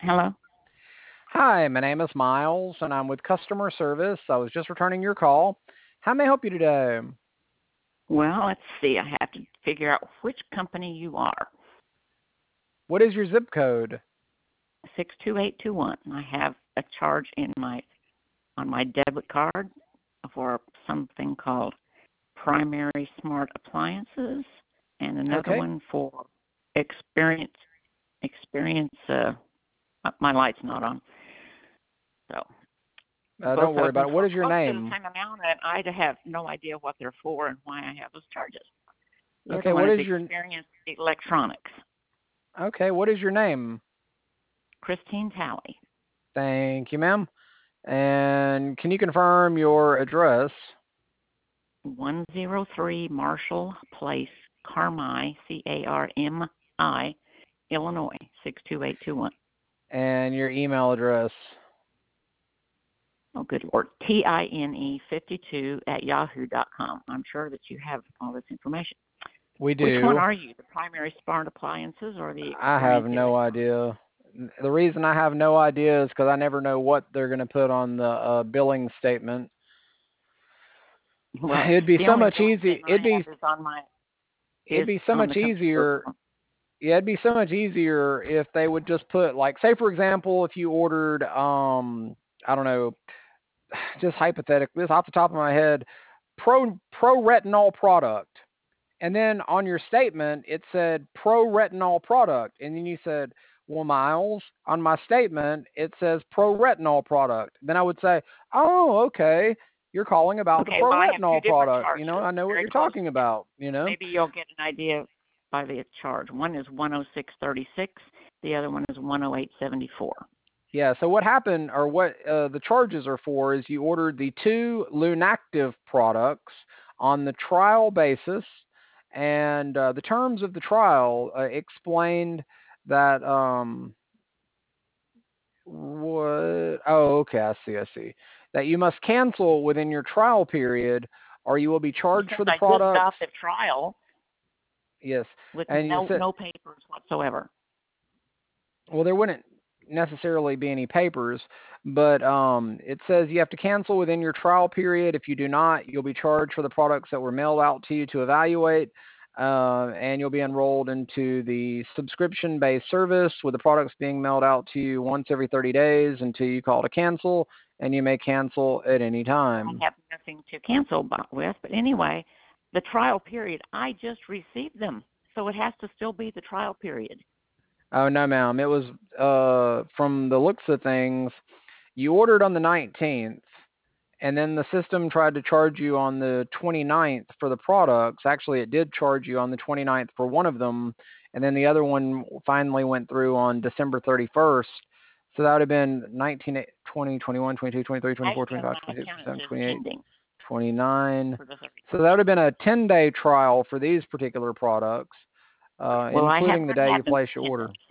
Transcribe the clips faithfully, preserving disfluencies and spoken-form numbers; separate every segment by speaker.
Speaker 1: Hello?
Speaker 2: Hi, my name is Miles, and I'm with customer service. I was just returning your call. How may I help you today?
Speaker 1: Well, let's see. I have to figure out which company you are.
Speaker 2: What is your zip code?
Speaker 1: six two eight two one. I have a charge in my on my debit card for something called Primary Smart Appliances and another
Speaker 2: Okay.
Speaker 1: one for Experience Experience uh my light's not on. So
Speaker 2: Uh,
Speaker 1: both
Speaker 2: don't worry
Speaker 1: of them
Speaker 2: about it. What
Speaker 1: for
Speaker 2: is your
Speaker 1: close to the
Speaker 2: name?
Speaker 1: same amount, and I have no idea what they're for and why I have those charges. The other
Speaker 2: Okay,
Speaker 1: one
Speaker 2: what
Speaker 1: is
Speaker 2: is your
Speaker 1: Experience Electronics.
Speaker 2: Okay, what is your name?
Speaker 1: Christine Talley.
Speaker 2: Thank you, ma'am. And can you confirm your address?
Speaker 1: one oh three Marshall Place, Carmi, C A R M I, Illinois, six two eight two one.
Speaker 2: And your email address?
Speaker 1: Oh, good Lord. T I N E fifty-two at yahoo dot com. I'm sure that you have all this information.
Speaker 2: We
Speaker 1: Which one
Speaker 2: do.
Speaker 1: are you, the Primary Smart Appliances or the
Speaker 2: I have
Speaker 1: Experience
Speaker 2: no
Speaker 1: Electronics?
Speaker 2: idea. The reason I have no idea is because I never know what they're going to put on the uh, billing statement.
Speaker 1: Well,
Speaker 2: It'd be
Speaker 1: the
Speaker 2: so
Speaker 1: only
Speaker 2: much
Speaker 1: billing
Speaker 2: easy.
Speaker 1: statement
Speaker 2: It'd
Speaker 1: I have
Speaker 2: be
Speaker 1: is on my
Speaker 2: it'd
Speaker 1: is
Speaker 2: be so
Speaker 1: on the
Speaker 2: much
Speaker 1: company
Speaker 2: easier.
Speaker 1: personal.
Speaker 2: Yeah, it'd be so much easier if they would just put, like, say for example, if you ordered, um, I don't know, just hypothetically, this off the top of my head, pro pro retinol product, and then on your statement it said pro retinol product, and then you said, well, Miles, on my statement it says pro retinol product. Then I would say, oh, okay, you're calling about the
Speaker 1: Okay,
Speaker 2: pro
Speaker 1: well, I have two
Speaker 2: retinol
Speaker 1: different
Speaker 2: product. You know,
Speaker 1: charges,
Speaker 2: I know what
Speaker 1: very
Speaker 2: you're
Speaker 1: close
Speaker 2: talking
Speaker 1: together.
Speaker 2: about. You know.
Speaker 1: Maybe you'll get an idea by the charge. One is one oh six thirty-six. The other one is one oh eight seventy-four.
Speaker 2: Yeah, so what happened, or what uh, the charges are for, is you ordered the two Lunactive products on the trial basis, and uh, the terms of the trial uh, explained that, um, what, oh, okay, I see, I see, that you must cancel within your trial period, or you will be charged
Speaker 1: Since
Speaker 2: for the
Speaker 1: I just
Speaker 2: products.
Speaker 1: got the trial
Speaker 2: Yes,
Speaker 1: with
Speaker 2: and you
Speaker 1: no
Speaker 2: said,
Speaker 1: no papers whatsoever.
Speaker 2: well, there wouldn't necessarily be any papers, but um, it says you have to cancel within your trial period. If you do not, you'll be charged for the products that were mailed out to you to evaluate, uh, and you'll be enrolled into the subscription-based service with the products being mailed out to you once every thirty days until you call to cancel, and you may cancel at any
Speaker 1: I
Speaker 2: time.
Speaker 1: have nothing to cancel bu- with, but anyway, the trial period, I just received them, so it has to still be the trial period.
Speaker 2: Oh, no, ma'am. It was, uh, from the looks of things, you ordered on the nineteenth. And then the system tried to charge you on the twenty-ninth for the products. Actually, it did charge you on the twenty-ninth for one of them, and then the other one finally went through on December thirty-first. So that would have been nineteen, twenty, twenty-one, twenty-two, twenty-three,
Speaker 1: I
Speaker 2: twenty-four,
Speaker 1: have
Speaker 2: twenty-five,
Speaker 1: my
Speaker 2: twenty-six,
Speaker 1: account. It
Speaker 2: twenty-seven,
Speaker 1: says
Speaker 2: twenty-eight,
Speaker 1: pending
Speaker 2: twenty-nine.
Speaker 1: for the
Speaker 2: So
Speaker 1: thirty-first.
Speaker 2: that would have been a ten-day trial for these particular products, uh,
Speaker 1: Well, I
Speaker 2: including the
Speaker 1: haven't
Speaker 2: day you
Speaker 1: had them
Speaker 2: place
Speaker 1: for
Speaker 2: your
Speaker 1: ten
Speaker 2: order.
Speaker 1: days.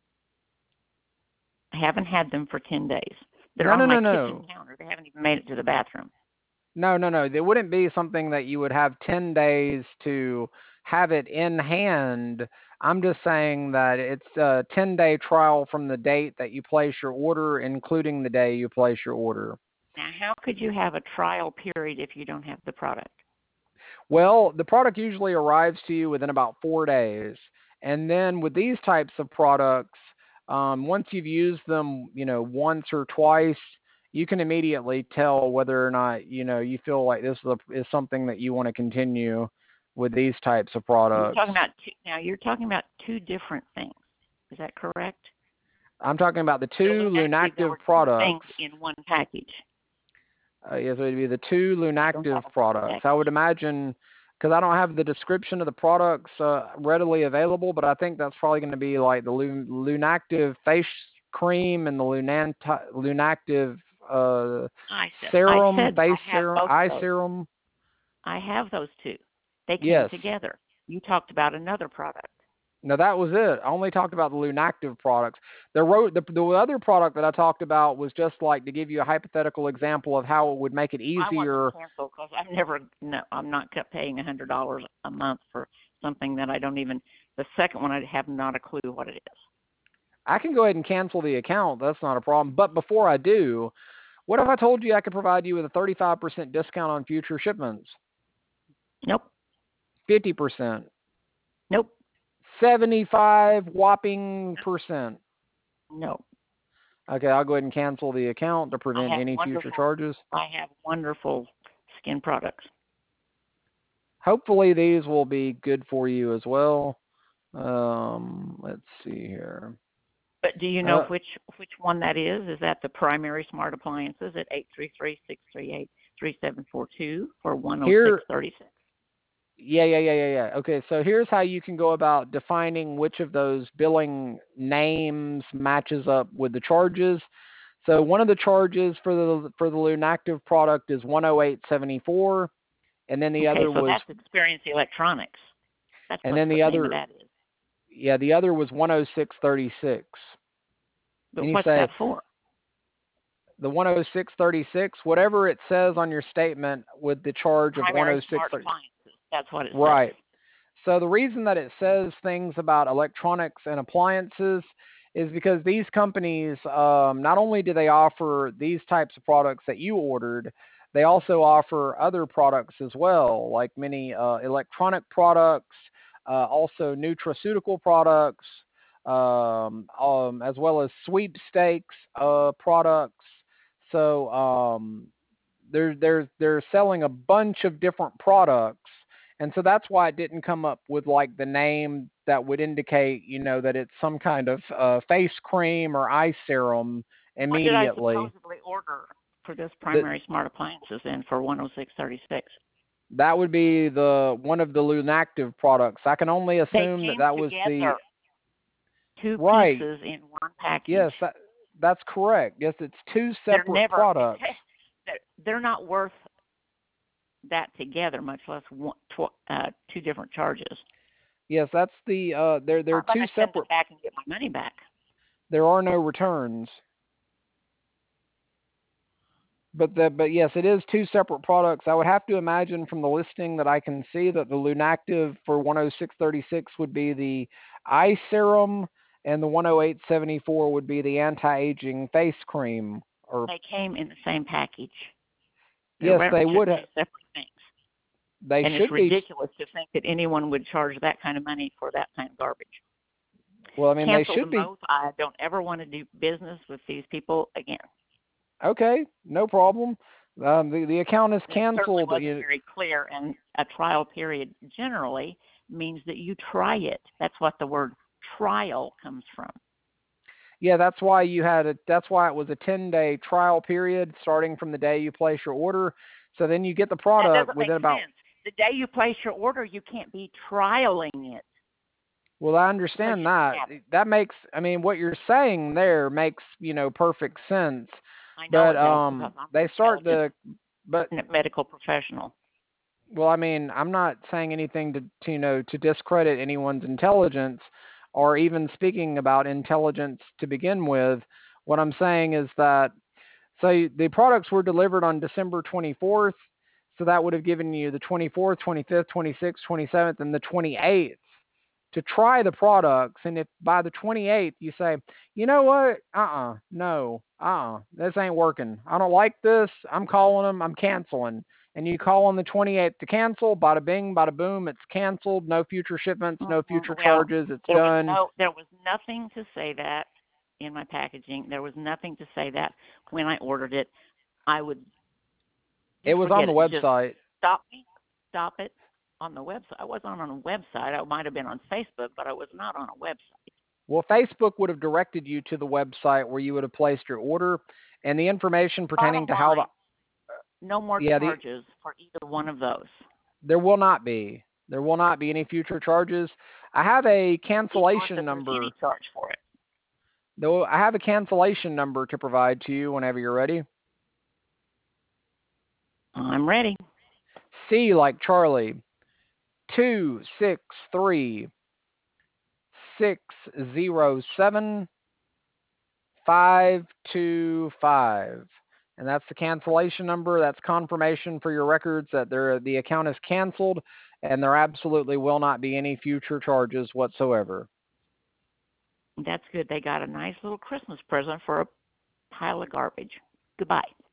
Speaker 1: I haven't had them for ten days. They're
Speaker 2: No,
Speaker 1: on
Speaker 2: no,
Speaker 1: my
Speaker 2: no,
Speaker 1: kitchen
Speaker 2: no.
Speaker 1: counter. They haven't even made it to the bathroom.
Speaker 2: No, no, no. There wouldn't be something that you would have ten days to have it in hand. I'm just saying that it's a ten-day trial from the date that you place your order, including the day you place your order.
Speaker 1: Now, how could you have a trial period if you don't have the product?
Speaker 2: Well, the product usually arrives to you within about four days. And then with these types of products, um, once you've used them, you know, once or twice, you can immediately tell whether or not, you know, you feel like this is, a, is something that you want to continue with these types of
Speaker 1: You're
Speaker 2: products.
Speaker 1: talking about two, now. You're talking about two different things. Is that correct?
Speaker 2: I'm talking about the
Speaker 1: So
Speaker 2: two
Speaker 1: actually, there
Speaker 2: Lunactive
Speaker 1: were two things
Speaker 2: products.
Speaker 1: in one package.
Speaker 2: Uh, yes, it would be the two
Speaker 1: I don't
Speaker 2: Lunactive
Speaker 1: have a full
Speaker 2: products. I
Speaker 1: package.
Speaker 2: would imagine, because I don't have the description of the products uh, readily available, but I think that's probably going to be like the Lu- Lunactive face cream and the Lunant- Lunactive uh,
Speaker 1: I said, I
Speaker 2: serum,
Speaker 1: said
Speaker 2: face
Speaker 1: I have
Speaker 2: serum,
Speaker 1: both of
Speaker 2: eye
Speaker 1: those.
Speaker 2: serum.
Speaker 1: I have those two. They came
Speaker 2: Yes.
Speaker 1: together. You talked about another product.
Speaker 2: No, that was it. I only talked about the Lunactive products. The, ro- the the other product that I talked about was just like to give you a hypothetical example of how it would make it
Speaker 1: I want them
Speaker 2: easier.
Speaker 1: canceled because I'm never, no, I'm not kept paying a hundred dollars a month for something that I don't even. The second one, I have not a clue what it is.
Speaker 2: I can go ahead and cancel the account. That's not a problem. But before I do, what if I told you I could provide you with a thirty-five percent discount on future shipments?
Speaker 1: Nope.
Speaker 2: fifty percent.
Speaker 1: Nope.
Speaker 2: seventy-five whopping percent.
Speaker 1: Nope.
Speaker 2: Okay, I'll go ahead and cancel the account to
Speaker 1: I
Speaker 2: prevent
Speaker 1: have
Speaker 2: any future
Speaker 1: wonderful.
Speaker 2: charges.
Speaker 1: I have wonderful skin products.
Speaker 2: Hopefully these will be good for you as well. Um, let's see here.
Speaker 1: But do you know
Speaker 2: Uh,
Speaker 1: which which one that is? Is that the primary smart appliances at eight three three, six three eight, three seven four two for one oh six
Speaker 2: here,
Speaker 1: thirty-six?
Speaker 2: yeah, yeah, yeah, yeah, yeah. Okay, so here's how you can go about defining which of those billing names matches up with the charges. So one of the charges for the for the Lunactive product is one oh eight seventy-four, and then the
Speaker 1: Okay,
Speaker 2: other
Speaker 1: so
Speaker 2: was,
Speaker 1: that's Experience Electronics. That's
Speaker 2: and
Speaker 1: what
Speaker 2: then
Speaker 1: the
Speaker 2: the
Speaker 1: name of
Speaker 2: other,
Speaker 1: that is.
Speaker 2: yeah, the other was one oh six thirty-six. And
Speaker 1: But
Speaker 2: you
Speaker 1: what's
Speaker 2: say
Speaker 1: that for?
Speaker 2: the one oh six thirty-six, whatever it says on your statement with the charge of
Speaker 1: Primary
Speaker 2: one oh six
Speaker 1: smart
Speaker 2: thirty-six.
Speaker 1: appliances. That's what it
Speaker 2: Right.
Speaker 1: says.
Speaker 2: So the reason that it says things about electronics and appliances is because these companies, um, not only do they offer these types of products that you ordered, they also offer other products as well, like many uh, electronic products, uh, also nutraceutical products, um, um, as well as sweepstakes uh, products. So um, they're they're they're selling a bunch of different products, and so that's why it didn't come up with like the name that would indicate, you know, that it's some kind of uh, face cream or eye serum
Speaker 1: What did I
Speaker 2: immediately.
Speaker 1: supposedly order for this
Speaker 2: That
Speaker 1: primary smart appliances then for one oh six thirty-six?
Speaker 2: that would be the one of the Lunactive products. I can only
Speaker 1: They
Speaker 2: assume that
Speaker 1: came
Speaker 2: that was the
Speaker 1: together, two
Speaker 2: right.
Speaker 1: pieces in one package.
Speaker 2: Yes, that, that's correct. Yes, it's two
Speaker 1: They're
Speaker 2: separate
Speaker 1: never,
Speaker 2: products.
Speaker 1: they're, they're not worth that together, much less one, tw- uh, two different charges.
Speaker 2: Yes, that's the uh, they're
Speaker 1: It's
Speaker 2: they're
Speaker 1: not like
Speaker 2: two
Speaker 1: I send
Speaker 2: separate.
Speaker 1: it back and get my money back.
Speaker 2: There are no returns. But the, but yes, it is two separate products. I would have to imagine from the listing that I can see that the Lunactive for one oh six thirty-six would be the eye serum, and the one oh eight seventy-four would be the anti-aging face cream. Or
Speaker 1: They came in the same package. They're
Speaker 2: yes, they
Speaker 1: two
Speaker 2: would. Ha-
Speaker 1: separate things.
Speaker 2: they
Speaker 1: And it's
Speaker 2: should be.
Speaker 1: ridiculous to think that anyone would charge that kind of money for that kind of garbage.
Speaker 2: Well, I mean, they
Speaker 1: Cancel
Speaker 2: should
Speaker 1: them
Speaker 2: be.
Speaker 1: both. I don't ever want to do business with these people again.
Speaker 2: Okay, no problem. Um, the the account is
Speaker 1: It certainly
Speaker 2: canceled.
Speaker 1: wasn't
Speaker 2: You,
Speaker 1: very clear, and a trial period generally means that you try it. That's what the word trial comes from.
Speaker 2: yeah, that's why you had a. That's why it was a ten day trial period starting from the day you place your order. So then you get the
Speaker 1: That
Speaker 2: product
Speaker 1: doesn't make
Speaker 2: within about.
Speaker 1: sense. The day you place your order, you can't be trialing it
Speaker 2: Well, I
Speaker 1: because
Speaker 2: understand
Speaker 1: you don't
Speaker 2: that.
Speaker 1: have it.
Speaker 2: That makes, I mean, what you're saying there makes, you know, perfect sense.
Speaker 1: I know
Speaker 2: But
Speaker 1: it does because
Speaker 2: um,
Speaker 1: I'm
Speaker 2: they
Speaker 1: an
Speaker 2: start
Speaker 1: intelligent
Speaker 2: the, but
Speaker 1: medical professional.
Speaker 2: well, I mean, I'm not saying anything to, to, you know, to discredit anyone's intelligence, or even speaking about intelligence to begin with. What I'm saying is that, so the products were delivered on December twenty-fourth, so that would have given you the twenty-fourth, twenty-fifth, twenty-sixth, twenty-seventh, and the twenty-eighth to try the products. And if by the twenty-eighth you say, you know what, uh-uh, no, uh-uh, this ain't working, I don't like this, I'm calling them, I'm canceling, and you call on the twenty-eighth to cancel, bada bing, bada boom, it's canceled, no future shipments, no future
Speaker 1: Well,
Speaker 2: charges, it's
Speaker 1: there was
Speaker 2: done.
Speaker 1: no, there was nothing to say that in my packaging. There was nothing to say that when I ordered it. I would
Speaker 2: It
Speaker 1: just
Speaker 2: was on
Speaker 1: forget
Speaker 2: the
Speaker 1: it. Just
Speaker 2: website.
Speaker 1: stop me, stop it on the website. I wasn't on a website. I might have been on Facebook, but I was not on a website.
Speaker 2: Well, Facebook would have directed you to the website where you would have placed your order, and the information pertaining
Speaker 1: Bottom
Speaker 2: to how the
Speaker 1: line, no more
Speaker 2: yeah the
Speaker 1: charges for either one of those.
Speaker 2: there will not be there will not be any future charges. I have a
Speaker 1: Be darned
Speaker 2: cancellation
Speaker 1: if there's any
Speaker 2: number.
Speaker 1: charge for it.
Speaker 2: Though I have a cancellation number to provide to you whenever you're ready.
Speaker 1: I'm ready.
Speaker 2: C like Charlie, two six three six zero seven five two five. And that's the cancellation number. That's confirmation for your records that there the account is canceled, and there absolutely will not be any future charges whatsoever.
Speaker 1: That's good. They got a nice little Christmas present for a pile of garbage. Goodbye.